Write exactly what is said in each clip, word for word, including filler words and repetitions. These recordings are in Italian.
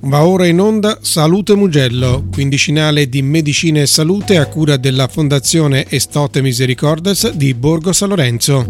Va ora in onda Salute Mugello, quindicinale di medicina e salute a cura della Fondazione Estote Misericordes di Borgo San Lorenzo.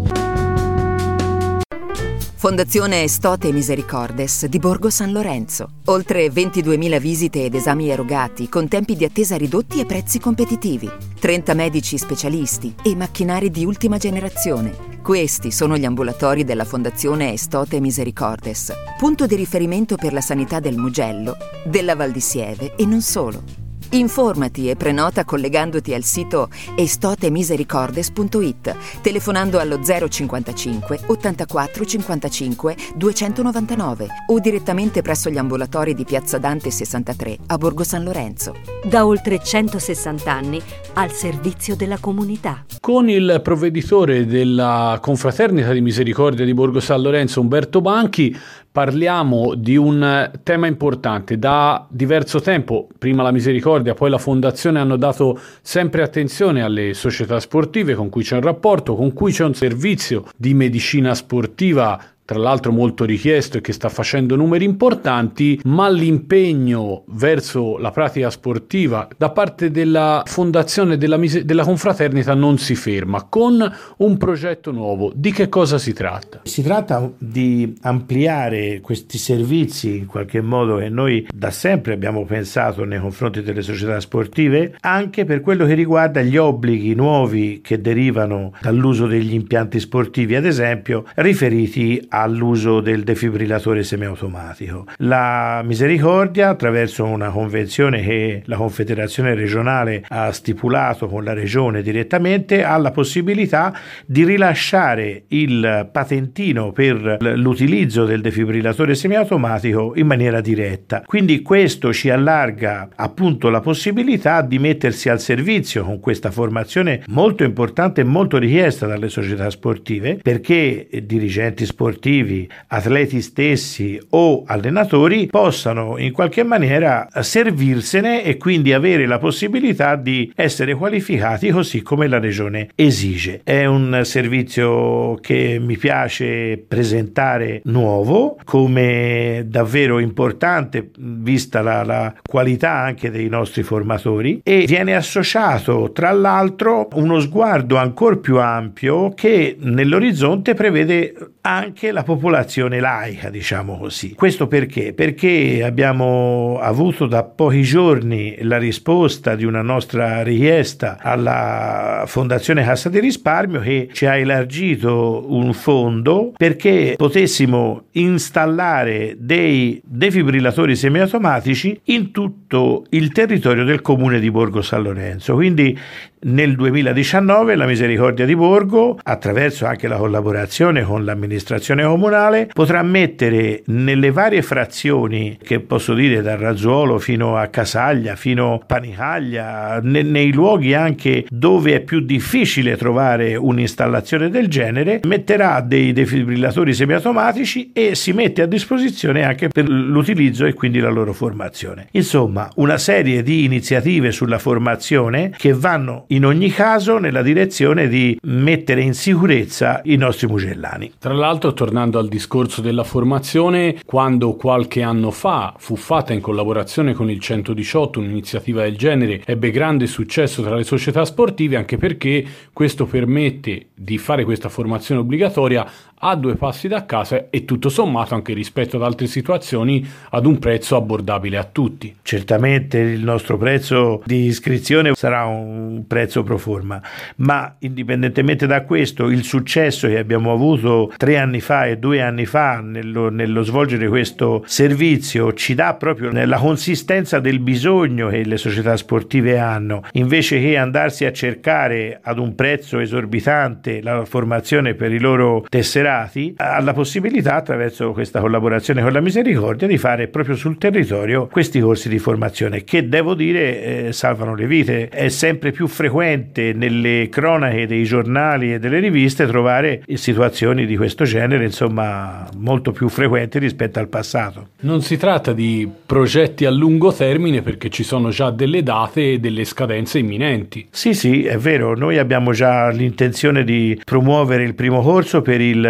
Fondazione Estote Misericordes di Borgo San Lorenzo. Oltre ventiduemila visite ed esami erogati con tempi di attesa ridotti e prezzi competitivi. trenta medici specialisti e macchinari di ultima generazione. Questi sono gli ambulatori della Fondazione Estote Misericordes, punto di riferimento per la sanità del Mugello, della Val di Sieve e non solo. Informati e prenota collegandoti al sito estotemisericordes punto it, telefonando allo zero cinquantacinque ottantaquattro cinquantacinque duecentonovantanove o direttamente presso gli ambulatori di Piazza Dante sessantatré a Borgo San Lorenzo. Da oltre centosessanta anni al servizio della comunità. Con il provveditore della Confraternita di Misericordia di Borgo San Lorenzo, Umberto Banchi, parliamo di un tema importante. Da diverso tempo, prima la Misericordia, poi la Fondazione, hanno dato sempre attenzione alle società sportive con cui c'è un rapporto, con cui c'è un servizio di medicina sportiva, tra l'altro molto richiesto e che sta facendo numeri importanti, ma l'impegno verso la pratica sportiva da parte della Fondazione della, Mise- della Confraternita non si ferma, con un progetto nuovo. Di che cosa si tratta? Si tratta di ampliare questi servizi in qualche modo, e noi da sempre abbiamo pensato nei confronti delle società sportive, anche per quello che riguarda gli obblighi nuovi che derivano dall'uso degli impianti sportivi, ad esempio riferiti a all'uso del defibrillatore semiautomatico. La Misericordia, attraverso una convenzione che la Confederazione regionale ha stipulato con la regione direttamente, ha la possibilità di rilasciare il patentino per l'utilizzo del defibrillatore semiautomatico in maniera diretta. Quindi questo ci allarga appunto la possibilità di mettersi al servizio con questa formazione molto importante e molto richiesta dalle società sportive, perché dirigenti sportivi, atleti stessi o allenatori possano in qualche maniera servirsene e quindi avere la possibilità di essere qualificati così come la regione esige. È un servizio che mi piace presentare nuovo come davvero importante, vista la, la qualità anche dei nostri formatori, e viene associato tra l'altro uno sguardo ancora più ampio che nell'orizzonte prevede anche la popolazione laica, diciamo così. Questo perché? Perché abbiamo avuto da pochi giorni la risposta di una nostra richiesta alla Fondazione Cassa di Risparmio, che ci ha elargito un fondo perché potessimo installare dei defibrillatori semiautomatici in tutto il territorio del comune di Borgo San Lorenzo. Quindi nel duemiladiciannove la Misericordia di Borgo, attraverso anche la collaborazione con l'amministrazione comunale, potrà mettere nelle varie frazioni, che posso dire da Razzuolo fino a Casaglia, fino a Panicaglia, ne, nei luoghi anche dove è più difficile trovare un'installazione del genere, metterà dei defibrillatori semiautomatici e si mette a disposizione anche per l'utilizzo e quindi la loro formazione. Insomma, una serie di iniziative sulla formazione che vanno in ogni caso nella direzione di mettere in sicurezza i nostri mugellani. Tra l'altro, tornando al discorso della formazione, quando qualche anno fa fu fatta in collaborazione con il centodiciotto un'iniziativa del genere, ebbe grande successo tra le società sportive, anche perché questo permette di fare questa formazione obbligatoria a due passi da casa e tutto sommato anche rispetto ad altre situazioni ad un prezzo abbordabile a tutti. Certamente il nostro prezzo di iscrizione sarà un prezzo pro forma, ma indipendentemente da questo, il successo che abbiamo avuto tre anni fa e due anni fa nello, nello svolgere questo servizio ci dà proprio nella consistenza del bisogno che le società sportive hanno, invece che andarsi a cercare ad un prezzo esorbitante la formazione per i loro tesserati, alla possibilità, attraverso questa collaborazione con la Misericordia, di fare proprio sul territorio questi corsi di formazione che, devo dire, eh, salvano le vite. È sempre più frequente nelle cronache dei giornali e delle riviste trovare situazioni di questo genere, insomma molto più frequenti rispetto al passato. Non si tratta di progetti a lungo termine, perché ci sono già delle date e delle scadenze imminenti. Sì, sì, è vero, noi abbiamo già l'intenzione di promuovere il primo corso per il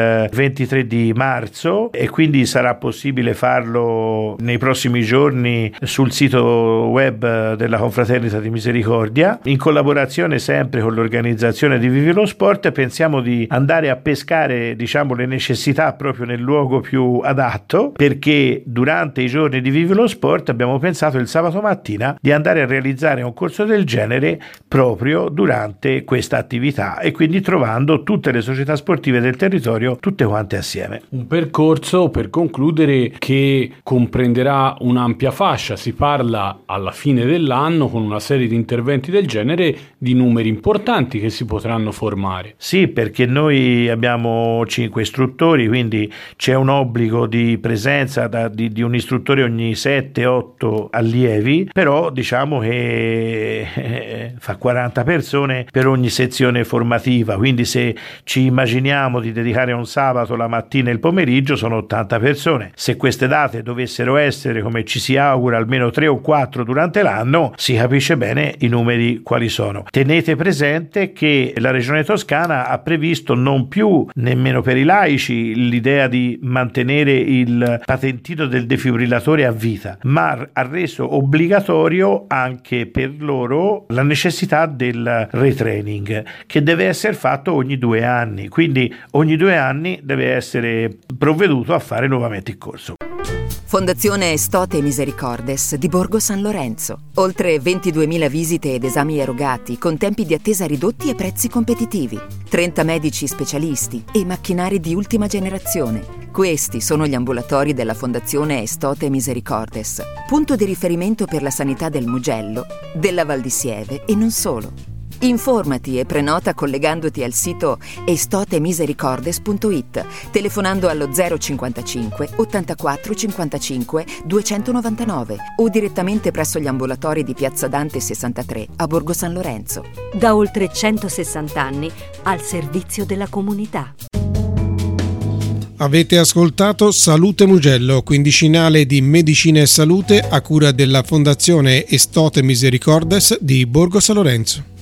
il ventitré di marzo e quindi sarà possibile farlo nei prossimi giorni sul sito web della Confraternita di Misericordia. In collaborazione sempre con l'organizzazione di Vivi lo Sport pensiamo di andare a pescare, diciamo, le necessità proprio nel luogo più adatto, perché durante i giorni di Vivi lo Sport abbiamo pensato il sabato mattina di andare a realizzare un corso del genere proprio durante questa attività e quindi trovando tutte le società sportive del territorio tutte quante assieme. Un percorso, per concludere, che comprenderà un'ampia fascia. Si parla alla fine dell'anno, con una serie di interventi del genere, di numeri importanti che si potranno formare. Sì, perché noi abbiamo cinque istruttori, quindi c'è un obbligo di presenza da, di, di un istruttore ogni sette otto allievi, però diciamo che eh, fa quaranta persone per ogni sezione formativa, quindi se ci immaginiamo di dedicare un sabato la mattina e il pomeriggio sono ottanta persone. Se queste date dovessero essere, come ci si augura, almeno tre o quattro durante l'anno, si capisce bene i numeri quali sono. Tenete presente che la Regione Toscana ha previsto non più nemmeno per i laici l'idea di mantenere il patentino del defibrillatore a vita, ma ha reso obbligatorio anche per loro la necessità del retraining, che deve essere fatto ogni due anni, quindi ogni due anni deve essere provveduto a fare nuovamente il corso. Fondazione Estote Misericordes di Borgo San Lorenzo. Oltre ventiduemila visite ed esami erogati con tempi di attesa ridotti e prezzi competitivi. trenta medici specialisti e macchinari di ultima generazione. Questi sono gli ambulatori della Fondazione Estote Misericordes, punto di riferimento per la sanità del Mugello, della Val di Sieve e non solo. Informati e prenota collegandoti al sito estotemisericordes punto it, telefonando allo zero cinquantacinque ottantaquattro cinquantacinque duecentonovantanove o direttamente presso gli ambulatori di Piazza Dante sessantatré a Borgo San Lorenzo. Da oltre centosessanta anni al servizio della comunità. Avete ascoltato Salute Mugello, quindicinale di medicina e salute a cura della Fondazione Estote Misericordes di Borgo San Lorenzo.